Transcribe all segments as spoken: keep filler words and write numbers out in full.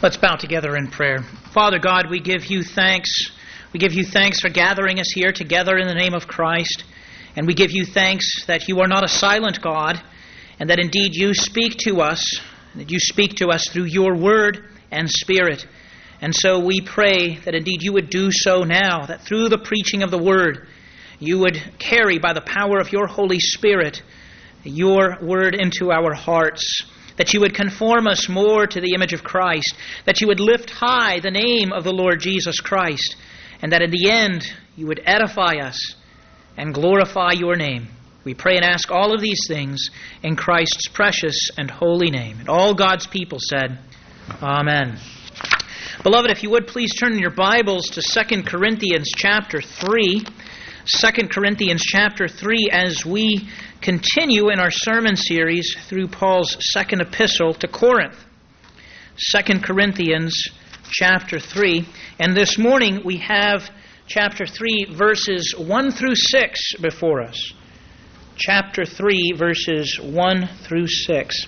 Let's bow together in prayer. Father God, we give you thanks. We give you thanks for gathering us here together in the name of Christ. And we give you thanks that you are not a silent God, and that indeed you speak to us, and that you speak to us through your word and spirit. And so we pray that indeed you would do so now, that through the preaching of the word, you would carry by the power of your Holy Spirit your word into our hearts, that you would conform us more to the image of Christ, that you would lift high the name of the Lord Jesus Christ, and that in the end you would edify us and glorify your name. We pray and ask all of these things in Christ's precious and holy name. And all God's people said, Amen. Beloved, if you would please turn in your Bibles to Second Corinthians chapter three. Second Corinthians chapter three, as we continue in our sermon series through Paul's second epistle to Corinth. Second Corinthians chapter three. And this morning we have chapter three, verses one through six before us. Chapter three, verses one through six.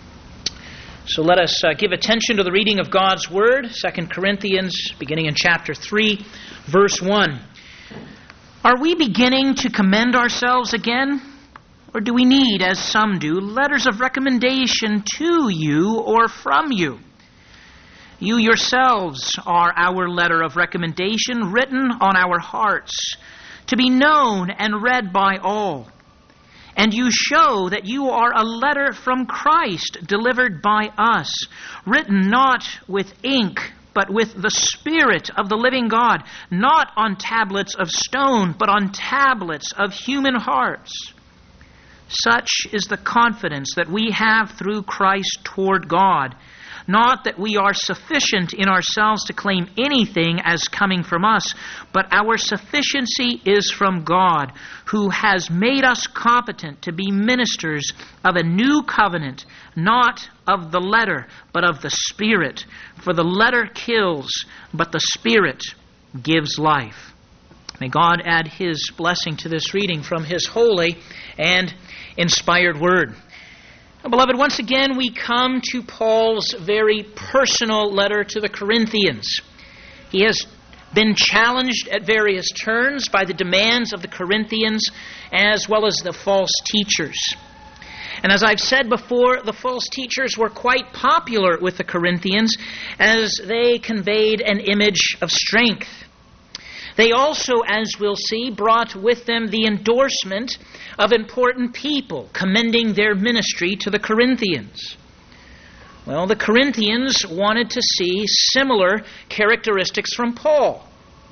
So let us uh, give attention to the reading of God's Word. Second Corinthians, beginning in chapter three, verse one. Are we beginning to commend ourselves again? Or do we need, as some do, letters of recommendation to you or from you? You yourselves are our letter of recommendation, written on our hearts, to be known and read by all. And you show that you are a letter from Christ, delivered by us, written not with ink, but with the Spirit of the living God, not on tablets of stone, but on tablets of human hearts. Such is the confidence that we have through Christ toward God. Not that we are sufficient in ourselves to claim anything as coming from us, but our sufficiency is from God, who has made us competent to be ministers of a new covenant, not of the letter, but of the Spirit. For the letter kills, but the Spirit gives life. May God add His blessing to this reading from His holy and inspired word. Beloved, once again we come to Paul's very personal letter to the Corinthians. He has been challenged at various turns by the demands of the Corinthians as well as the false teachers. And as I've said before, the false teachers were quite popular with the Corinthians as they conveyed an image of strength. They also, as we'll see, brought with them the endorsement of important people, commending their ministry to the Corinthians. Well, the Corinthians wanted to see similar characteristics from Paul.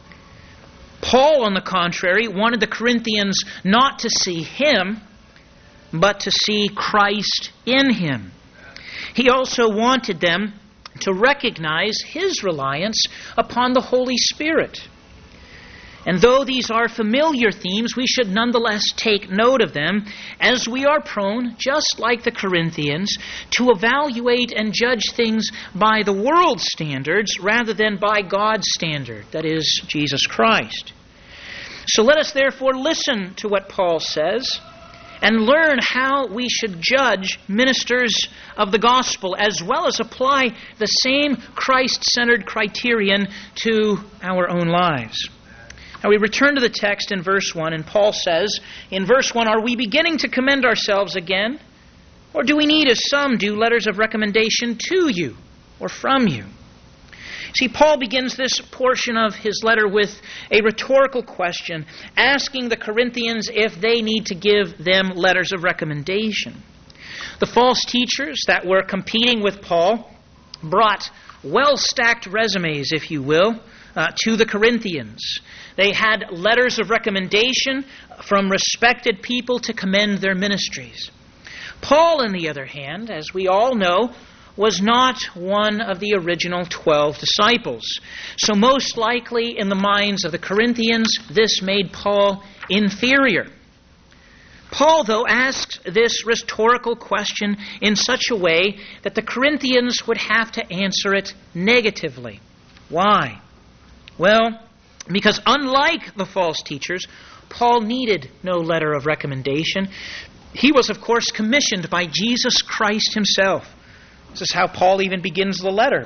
Paul, on the contrary, wanted the Corinthians not to see him, but to see Christ in him. He also wanted them to recognize his reliance upon the Holy Spirit. And though these are familiar themes, we should nonetheless take note of them, as we are prone, just like the Corinthians, to evaluate and judge things by the world's standards rather than by God's standard, that is, Jesus Christ. So let us therefore listen to what Paul says and learn how we should judge ministers of the gospel, as well as apply the same Christ-centered criterion to our own lives. Now we return to the text in verse one, and Paul says in verse one, are we beginning to commend ourselves again? Or do we need, as some do, letters of recommendation to you or from you? See, Paul begins this portion of his letter with a rhetorical question, asking the Corinthians if they need to give them letters of recommendation. The false teachers that were competing with Paul brought well-stacked resumes, if you will, uh, to the Corinthians. They had letters of recommendation from respected people to commend their ministries. Paul, on the other hand, as we all know, was not one of the original twelve disciples. So most likely in the minds of the Corinthians, this made Paul inferior. Paul, though, asks this rhetorical question in such a way that the Corinthians would have to answer it negatively. Why? Well, because unlike the false teachers, Paul needed no letter of recommendation. He was, of course, commissioned by Jesus Christ himself. This is how Paul even begins the letter.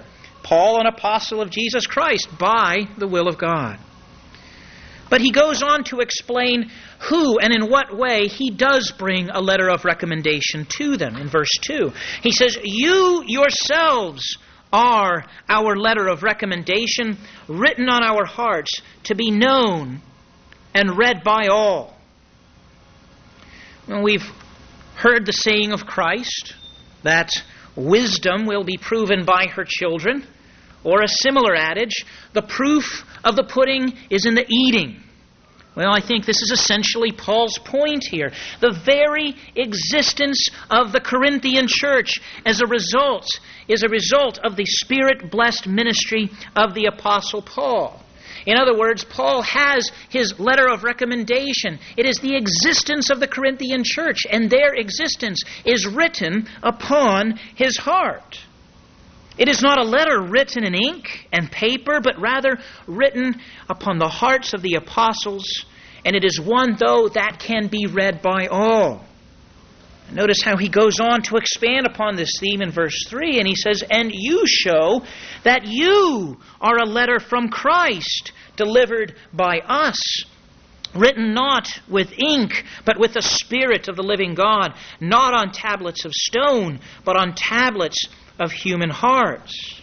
Paul, an apostle of Jesus Christ, by the will of God. But he goes on to explain who and in what way he does bring a letter of recommendation to them in verse two. He says, "You yourselves are our letter of recommendation, written on our hearts, to be known and read by all." Well, we've heard the saying of Christ that wisdom will be proven by her children, or a similar adage, the proof of the pudding is in the eating. Well, I think this is essentially Paul's point here. The very existence of the Corinthian church as a result is a result of the Spirit-blessed ministry of the Apostle Paul. In other words, Paul has his letter of recommendation. It is the existence of the Corinthian church, and their existence is written upon his heart. It is not a letter written in ink and paper, but rather written upon the hearts of the apostles, and it is one, though, that can be read by all. Notice how he goes on to expand upon this theme in verse three, and he says, "And you show that you are a letter from Christ, delivered by us, written not with ink, but with the Spirit of the living God, not on tablets of stone, but on tablets of human hearts."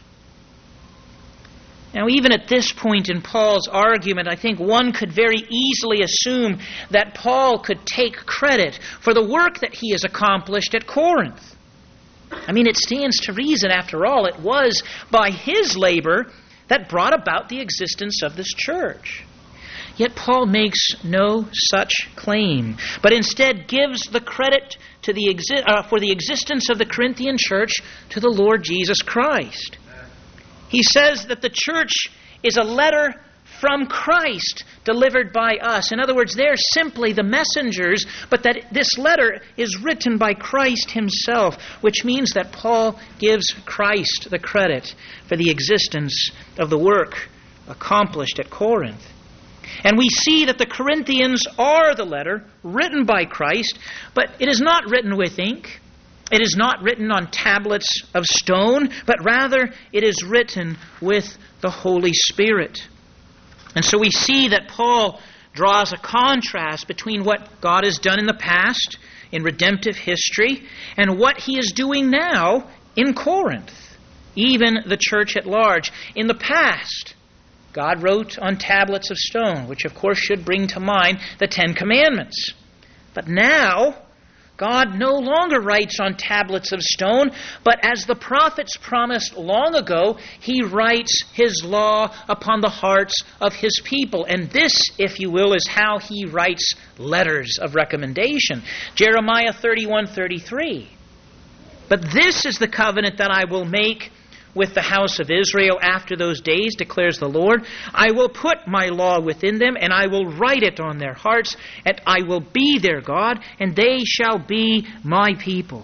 Now, even at this point in Paul's argument, I think one could very easily assume that Paul could take credit for the work that he has accomplished at Corinth. I mean, it stands to reason, after all, it was by his labor that brought about the existence of this church. Yet Paul makes no such claim, but instead gives the credit to the exi- uh, for the existence of the Corinthian church to the Lord Jesus Christ. He says that the church is a letter from Christ delivered by us. In other words, they're simply the messengers, but that this letter is written by Christ himself, which means that Paul gives Christ the credit for the existence of the work accomplished at Corinth. And we see that the Corinthians are the letter written by Christ, but it is not written with ink. It is not written on tablets of stone, but rather it is written with the Holy Spirit. And so we see that Paul draws a contrast between what God has done in the past, in redemptive history, and what he is doing now in Corinth, even the church at large. In the past, God wrote on tablets of stone, which of course should bring to mind the Ten Commandments. But now, God no longer writes on tablets of stone, but as the prophets promised long ago, he writes his law upon the hearts of his people. And this, if you will, is how he writes letters of recommendation. Jeremiah thirty-one thirty-three. "But this is the covenant that I will make with the house of Israel after those days, declares the Lord. I will put my law within them, and I will write it on their hearts, and I will be their God, and they shall be my people."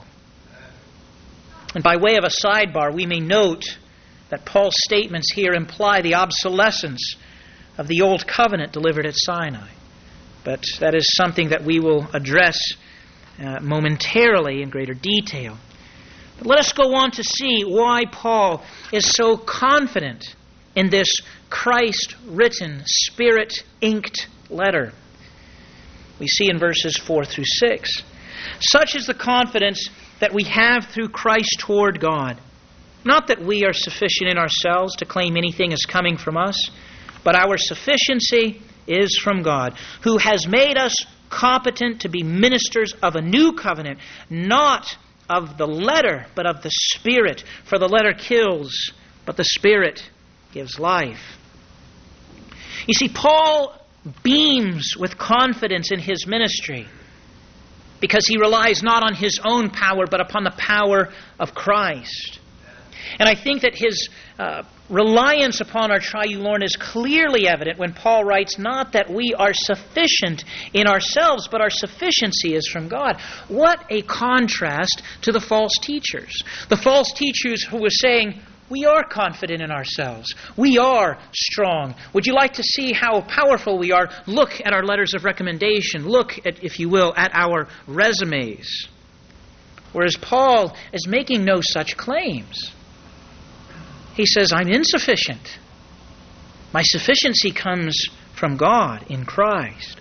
And by way of a sidebar, we may note that Paul's statements here imply the obsolescence of the old covenant delivered at Sinai. But that is something that we will address uh, momentarily in greater detail. But let us go on to see why Paul is so confident in this Christ-written, Spirit-inked letter. We see in verses four through six. "Such is the confidence that we have through Christ toward God. Not that we are sufficient in ourselves to claim anything is coming from us, but our sufficiency is from God, who has made us competent to be ministers of a new covenant, not of the letter, but of the Spirit. For the letter kills, but the Spirit gives life." You see, Paul beams with confidence in his ministry because he relies not on his own power, but upon the power of Christ. And I think that his uh, reliance upon our triune Lord is clearly evident when Paul writes, not that we are sufficient in ourselves, but our sufficiency is from God. What a contrast to the false teachers. The false teachers who were saying, we are confident in ourselves. We are strong. Would you like to see how powerful we are? Look at our letters of recommendation. Look, at, if you will, at our resumes. Whereas Paul is making no such claims. He says, I'm insufficient. My sufficiency comes from God in Christ.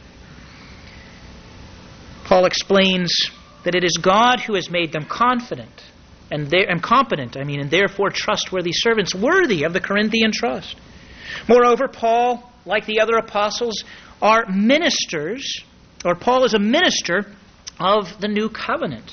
Paul explains that it is God who has made them confident and, and competent, I mean, and therefore trustworthy servants, worthy of the Corinthian trust. Moreover, Paul, like the other apostles, are ministers, or Paul is a minister of the new covenant.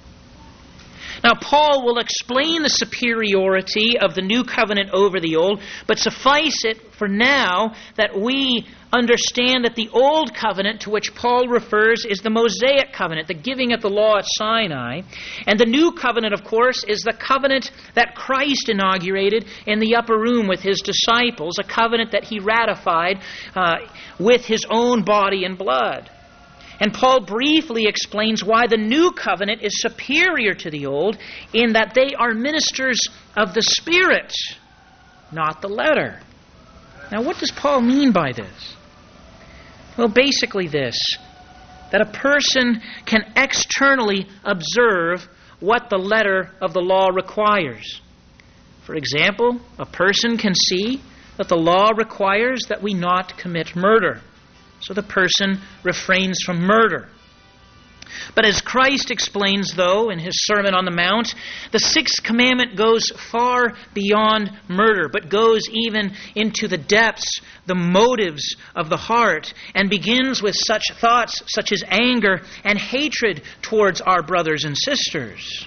Now, Paul will explain the superiority of the new covenant over the old, but suffice it for now that we understand that the old covenant to which Paul refers is the Mosaic covenant, the giving of the law at Sinai. And the new covenant, of course, is the covenant that Christ inaugurated in the upper room with his disciples, a covenant that he ratified uh, with his own body and blood. And Paul briefly explains why the new covenant is superior to the old in that they are ministers of the Spirit, not the letter. Now, what does Paul mean by this? Well, basically this, that a person can externally observe what the letter of the law requires. For example, a person can see that the law requires that we not commit murder. So the person refrains from murder. But as Christ explains, though, in his Sermon on the Mount, the sixth commandment goes far beyond murder, but goes even into the depths, the motives of the heart, and begins with such thoughts such as anger and hatred towards our brothers and sisters.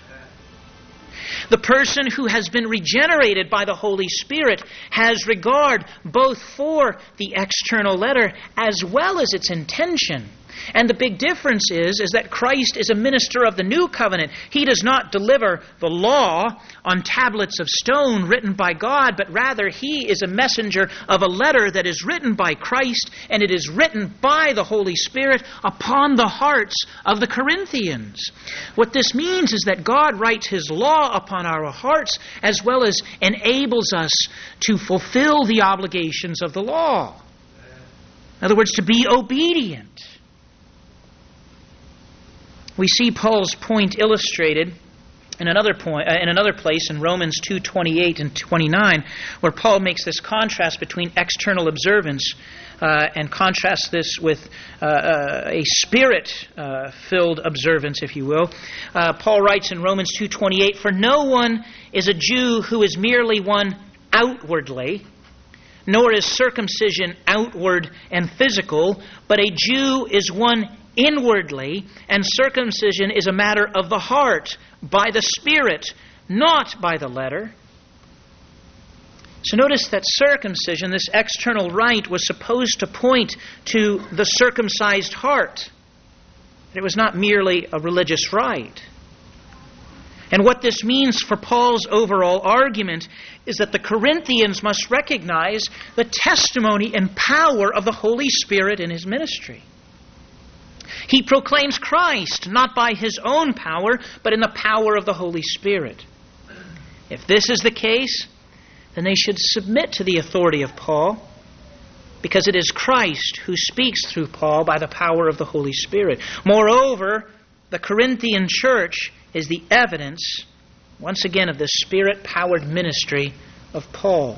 The person who has been regenerated by the Holy Spirit has regard both for the external letter as well as its intention. And the big difference is, is that Christ is a minister of the new covenant. He does not deliver the law on tablets of stone written by God, but rather he is a messenger of a letter that is written by Christ, and it is written by the Holy Spirit upon the hearts of the Corinthians. What this means is that God writes his law upon our hearts as well as enables us to fulfill the obligations of the law. In other words, to be obedient. We see Paul's point illustrated in another point, uh, in another place in Romans two twenty-eight and twenty-nine, where Paul makes this contrast between external observance uh, and contrasts this with uh, uh, a spirit-filled uh, observance, if you will. Uh, Paul writes in Romans two twenty-eight, "For no one is a Jew who is merely one outwardly, nor is circumcision outward and physical, but a Jew is one inwardly, and circumcision is a matter of the heart, by the Spirit, not by the letter." So notice that circumcision, this external rite, was supposed to point to the circumcised heart. It was not merely a religious rite. And what this means for Paul's overall argument is that the Corinthians must recognize the testimony and power of the Holy Spirit in his ministry. He proclaims Christ, not by his own power, but in the power of the Holy Spirit. If this is the case, then they should submit to the authority of Paul, because it is Christ who speaks through Paul by the power of the Holy Spirit. Moreover, the Corinthian church is the evidence, once again, of the Spirit-powered ministry of Paul.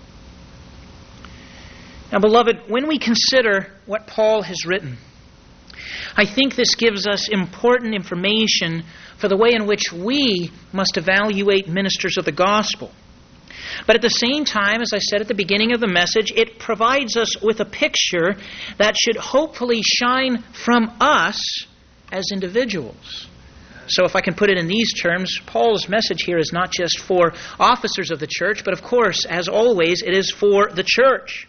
Now, beloved, when we consider what Paul has written, I think this gives us important information for the way in which we must evaluate ministers of the gospel. But at the same time, as I said at the beginning of the message, it provides us with a picture that should hopefully shine from us as individuals. So if I can put it in these terms, Paul's message here is not just for officers of the church, but of course, as always, it is for the church.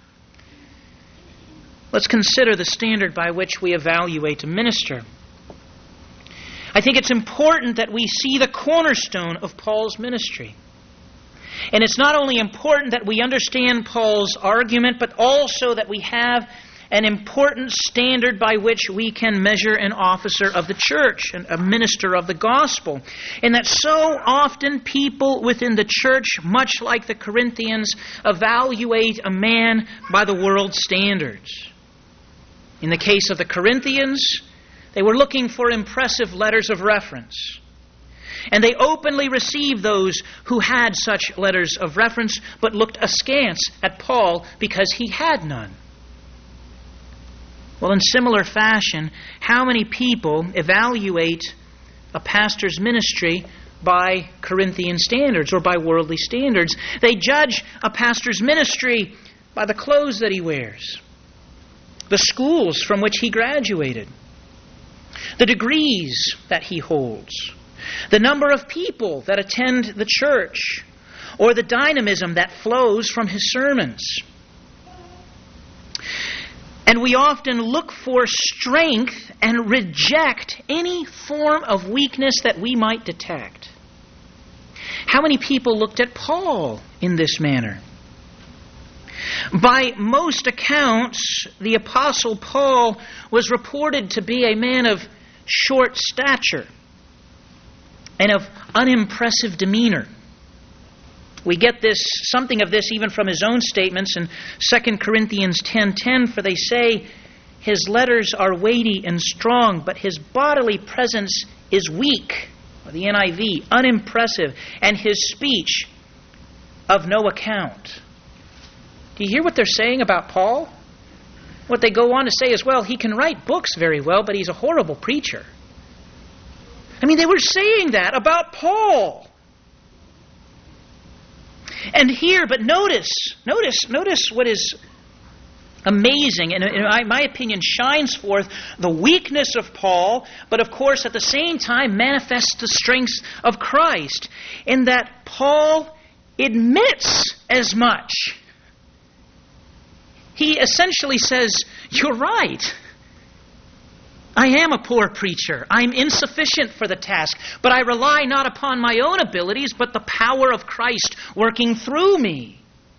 Let's consider the standard by which we evaluate a minister. I think it's important that we see the cornerstone of Paul's ministry. And it's not only important that we understand Paul's argument, but also that we have an important standard by which we can measure an officer of the church, a minister of the gospel. And that so often people within the church, much like the Corinthians, evaluate a man by the world's standards. In the case of the Corinthians, they were looking for impressive letters of reference. And they openly received those who had such letters of reference, but looked askance at Paul because he had none. Well, in similar fashion, how many people evaluate a pastor's ministry by Corinthian standards or by worldly standards? They judge a pastor's ministry by the clothes that he wears, the schools from which he graduated, the degrees that he holds, the number of people that attend the church, or the dynamism that flows from his sermons. And we often look for strength and reject any form of weakness that we might detect. How many people looked at Paul in this manner? By most accounts, the Apostle Paul was reported to be a man of short stature and of unimpressive demeanor. We get this something of this even from his own statements in Second Corinthians ten ten, for they say, his letters are weighty and strong, but his bodily presence is weak. Or the N I V, unimpressive, and his speech of no account. Do you hear what they're saying about Paul? What they go on to say is, well, he can write books very well, but he's a horrible preacher. I mean, they were saying that about Paul. And here, but notice, notice, notice what is amazing, and in my opinion shines forth the weakness of Paul, but of course at the same time manifests the strength of Christ, in that Paul admits as much. He essentially says, you're right. I am a poor preacher. I'm insufficient for the task, but I rely not upon my own abilities, but the power of Christ working through me.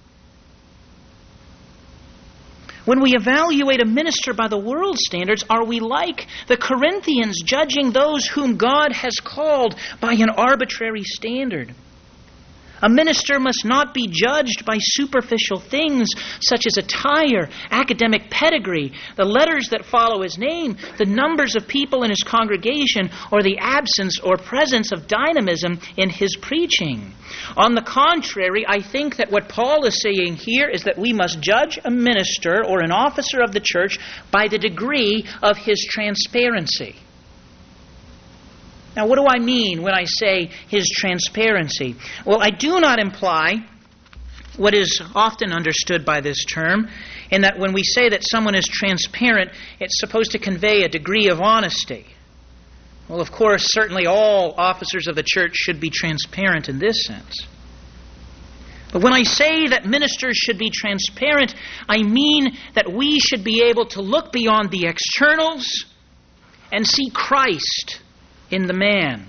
When we evaluate a minister by the world's standards, are we like the Corinthians, judging those whom God has called by an arbitrary standard? A minister must not be judged by superficial things such as attire, academic pedigree, the letters that follow his name, the numbers of people in his congregation, or the absence or presence of dynamism in his preaching. On the contrary, I think that what Paul is saying here is that we must judge a minister or an officer of the church by the degree of his transparency. Now, what do I mean when I say his transparency? Well, I do not imply what is often understood by this term, in that when we say that someone is transparent, it's supposed to convey a degree of honesty. Well, of course, certainly all officers of the church should be transparent in this sense. But when I say that ministers should be transparent, I mean that we should be able to look beyond the externals and see Christ in the man.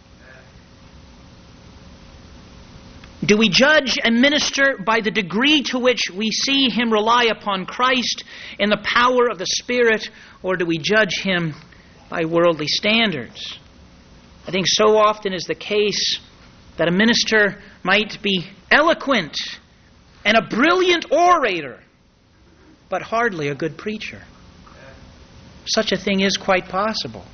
Do we judge a minister by the degree to which we see him rely upon Christ in the power of the Spirit, or do we judge him by worldly standards? I think so often is the case that a minister might be eloquent and a brilliant orator, but hardly a good preacher. Such a thing is quite possible.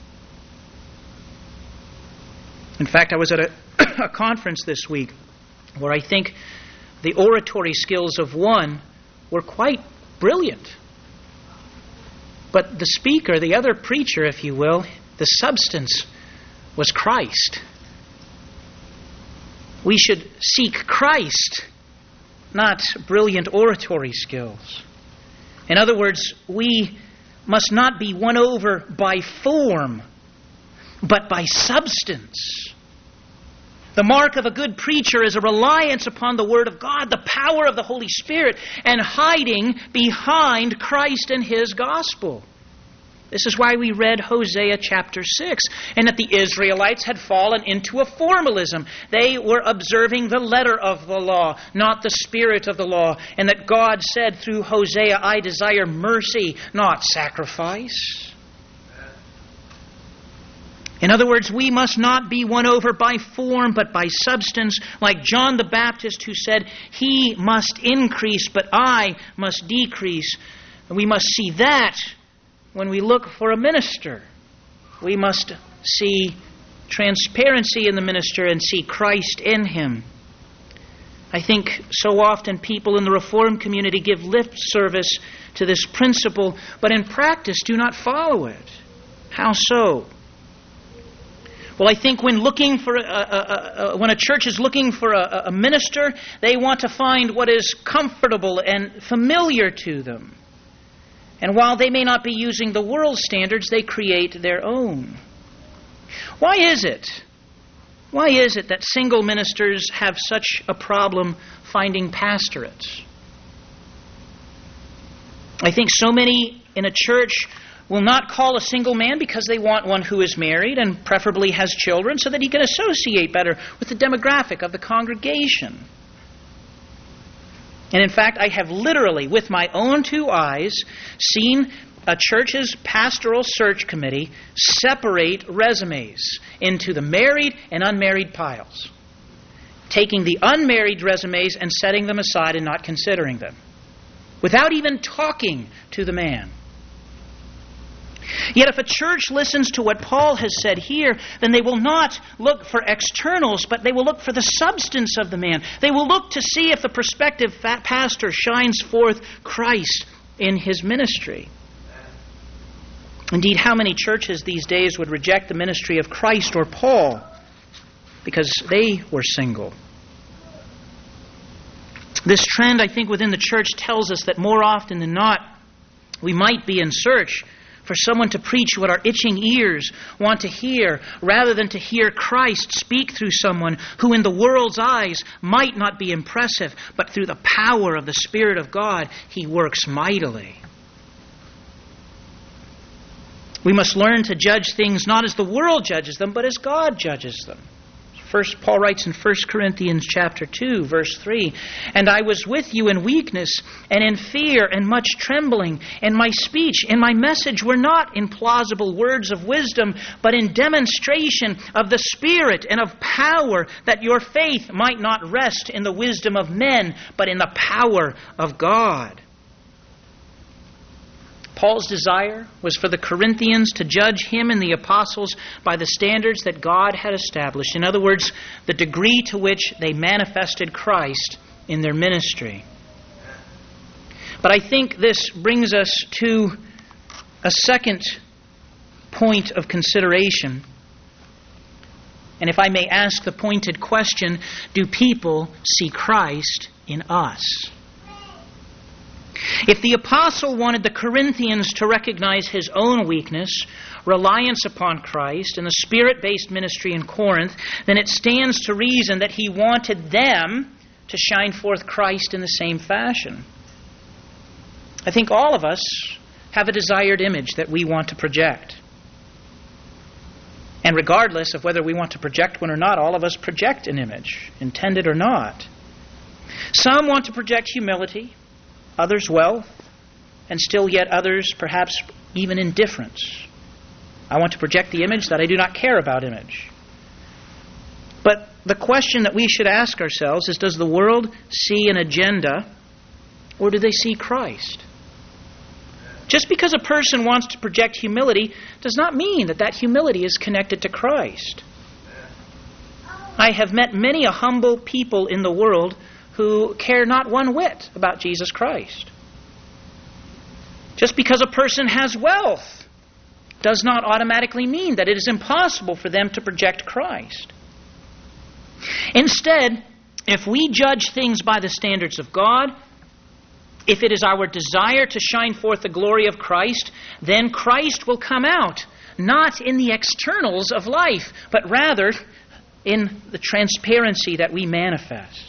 In fact, I was at a, a conference this week where I think the oratory skills of one were quite brilliant. But the speaker, the other preacher, if you will, the substance was Christ. We should seek Christ, not brilliant oratory skills. In other words, we must not be won over by form, but by substance. The mark of a good preacher is a reliance upon the Word of God, the power of the Holy Spirit, and hiding behind Christ and His gospel. This is why we read Hosea chapter six, and that the Israelites had fallen into a formalism. They were observing the letter of the law, not the spirit of the law, and that God said through Hosea, I desire mercy, not sacrifice. In other words, we must not be won over by form, but by substance, like John the Baptist, who said, He must increase, but I must decrease. And we must see that when we look for a minister. We must see transparency in the minister and see Christ in him. I think so often people in the Reformed community give lip service to this principle, but in practice do not follow it. How so? Well, I think when looking for a, a, a, when a church is looking for a, a minister, they want to find what is comfortable and familiar to them. And while they may not be using the world's standards, they create their own. Why is it? Why is it that single ministers have such a problem finding pastorates? I think so many in a church will not call a single man because they want one who is married and preferably has children so that he can associate better with the demographic of the congregation. And in fact, I have literally, with my own two eyes, seen a church's pastoral search committee separate resumes into the married and unmarried piles, taking the unmarried resumes and setting them aside and not considering them, without even talking to the man. Yet if a church listens to what Paul has said here, then they will not look for externals, but they will look for the substance of the man. They will look to see if the prospective pastor shines forth Christ in his ministry. Indeed, how many churches these days would reject the ministry of Christ or Paul because they were single? This trend, I think, within the church tells us that more often than not, we might be in search for someone to preach what our itching ears want to hear, rather than to hear Christ speak through someone who in the world's eyes might not be impressive, but through the power of the Spirit of God, he works mightily. We must learn to judge things not as the world judges them, but as God judges them. First, Paul writes in First Corinthians chapter two, verse three, "And I was with you in weakness and in fear and much trembling, and my speech and my message were not in plausible words of wisdom, but in demonstration of the Spirit and of power, that your faith might not rest in the wisdom of men, but in the power of God." Paul's desire was for the Corinthians to judge him and the apostles by the standards that God had established. In other words, the degree to which they manifested Christ in their ministry. But I think this brings us to a second point of consideration. And if I may ask the pointed question, do people see Christ in us? If the apostle wanted the Corinthians to recognize his own weakness, reliance upon Christ, and the Spirit-based ministry in Corinth, then it stands to reason that he wanted them to shine forth Christ in the same fashion. I think all of us have a desired image that we want to project. And regardless of whether we want to project one or not, all of us project an image, intended or not. Some want to project humility, others wealth, and still yet others perhaps even indifference. I want to project the image that I do not care about image. But the question that we should ask ourselves is, does the world see an agenda, or do they see Christ? Just because a person wants to project humility does not mean that that humility is connected to Christ. I have met many a humble people in the world who care not one whit about Jesus Christ. Just because a person has wealth does not automatically mean that it is impossible for them to project Christ. Instead, if we judge things by the standards of God, if it is our desire to shine forth the glory of Christ, then Christ will come out, not in the externals of life, but rather in the transparency that we manifest.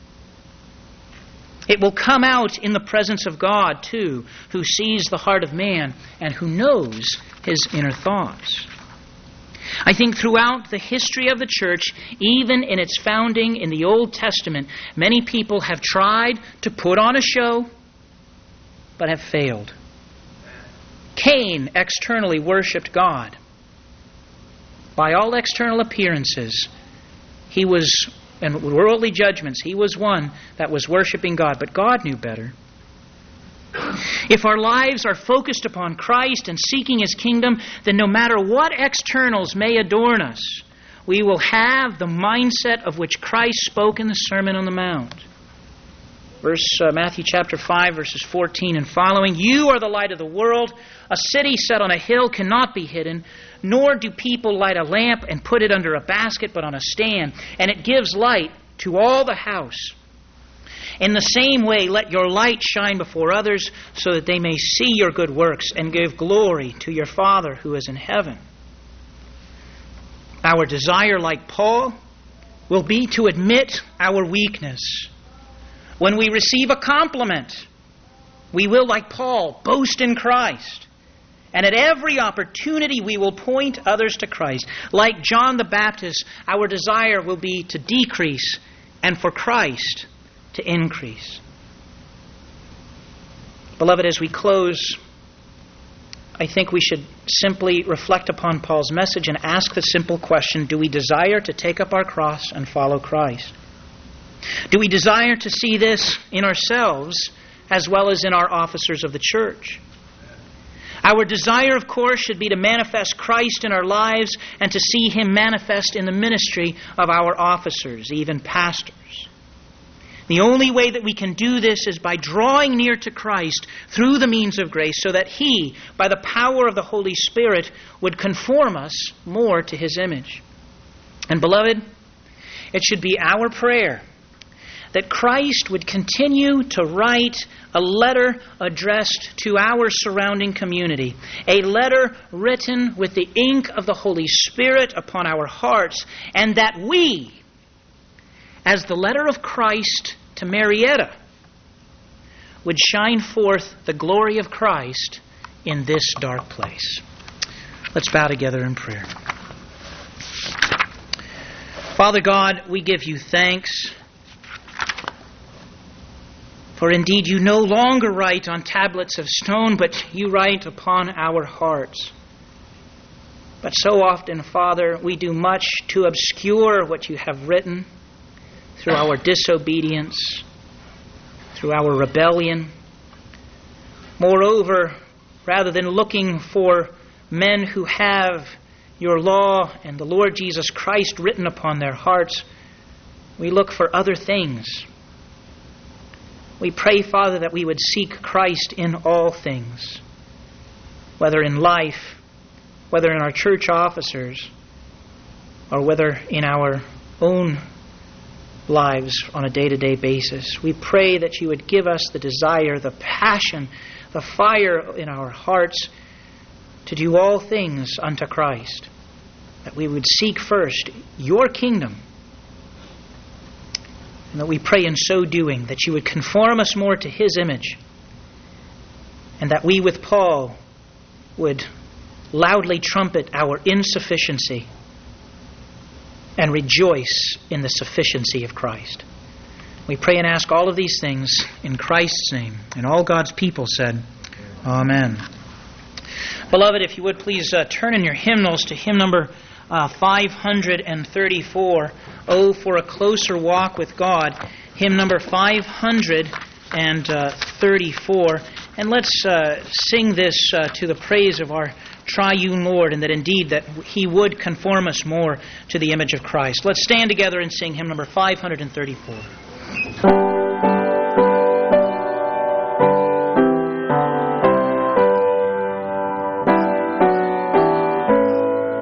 It will come out in the presence of God, too, who sees the heart of man and who knows his inner thoughts. I think throughout the history of the church, even in its founding in the Old Testament, many people have tried to put on a show, but have failed. Cain externally worshipped God. By all external appearances, he was, and worldly judgments, he was one that was worshiping God, but God knew better. If our lives are focused upon Christ and seeking His kingdom, then no matter what externals may adorn us, we will have the mindset of which Christ spoke in the Sermon on the Mount. Verse uh, Matthew chapter five, verses fourteen and following. You are the light of the world. A city set on a hill cannot be hidden, nor do people light a lamp and put it under a basket, but on a stand, and it gives light to all the house. In the same way, let your light shine before others, so that they may see your good works and give glory to your Father who is in heaven. Our desire, like Paul, will be to admit our weakness. When we receive a compliment, we will, like Paul, boast in Christ. And at every opportunity, we will point others to Christ. Like John the Baptist, our desire will be to decrease and for Christ to increase. Beloved, as we close, I think we should simply reflect upon Paul's message and ask the simple question, do we desire to take up our cross and follow Christ? Do we desire to see this in ourselves as well as in our officers of the church? Our desire, of course, should be to manifest Christ in our lives and to see Him manifest in the ministry of our officers, even pastors. The only way that we can do this is by drawing near to Christ through the means of grace, so that He, by the power of the Holy Spirit, would conform us more to His image. And beloved, it should be our prayer that Christ would continue to write a letter addressed to our surrounding community, a letter written with the ink of the Holy Spirit upon our hearts, and that we, as the letter of Christ to Marietta, would shine forth the glory of Christ in this dark place. Let's bow together in prayer. Father God, we give you thanks. For indeed you no longer write on tablets of stone, but you write upon our hearts. But so often, Father, we do much to obscure what you have written through our disobedience, through our rebellion. Moreover, rather than looking for men who have your law and the Lord Jesus Christ written upon their hearts, we look for other things. We pray, Father, that we would seek Christ in all things, whether in life, whether in our church officers, or whether in our own lives on a day-to-day basis. We pray that you would give us the desire, the passion, the fire in our hearts to do all things unto Christ, that we would seek first your kingdom. And that we pray in so doing that you would conform us more to His image. And that we with Paul would loudly trumpet our insufficiency and rejoice in the sufficiency of Christ. We pray and ask all of these things in Christ's name. And all God's people said, Amen. Beloved, if you would please uh, turn in your hymnals to hymn number Uh, five hundred thirty-four, Oh, for a Closer Walk with God, hymn number five hundred thirty-four. And let's uh, sing this uh, to the praise of our triune Lord, and that indeed that He would conform us more to the image of Christ. Let's stand together and sing hymn number five hundred thirty-four.